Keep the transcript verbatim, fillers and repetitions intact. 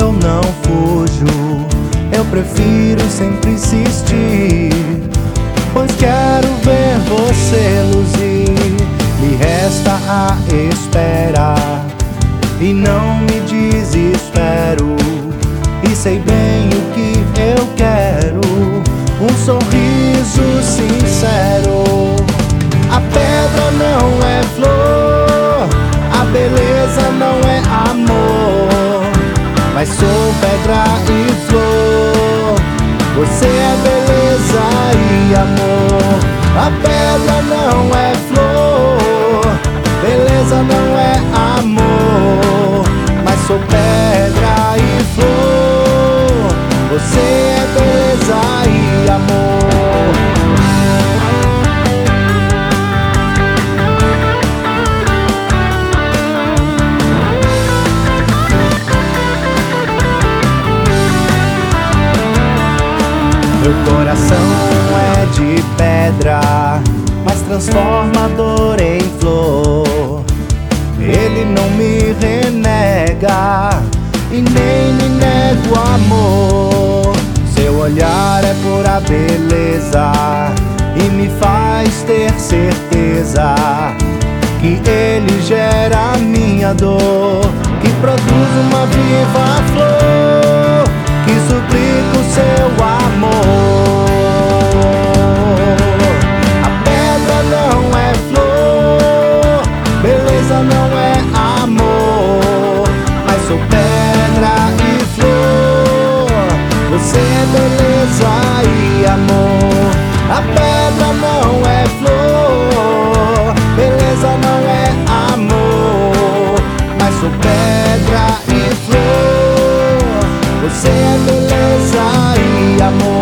eu não fujo, eu prefiro sempre insistir, pois quero ver você luzir. Me resta a espera e não me desespero, e sei bem o que eu quero, um sorriso sincero. A pedra não é flor, a beleza não é amor, mas sou pedra e flor, você é beleza e amor. A pedra não é flor, beleza não é amor, mas sou pedra e flor, você é beleza e amor. Meu coração é de pedra, mas transforma a dor em flor. Ele não me renega e nem me nega o amor. Seu olhar é pura beleza e me faz ter certeza que ele gera minha dor, que produz uma viva flor que suplica o seu amor. A pedra não é flor, beleza não é amor, mas sou pedra e flor, você é beleza e amor. A pedra não é flor, beleza não é amor, mas sou pedra e flor, você é beleza e amor.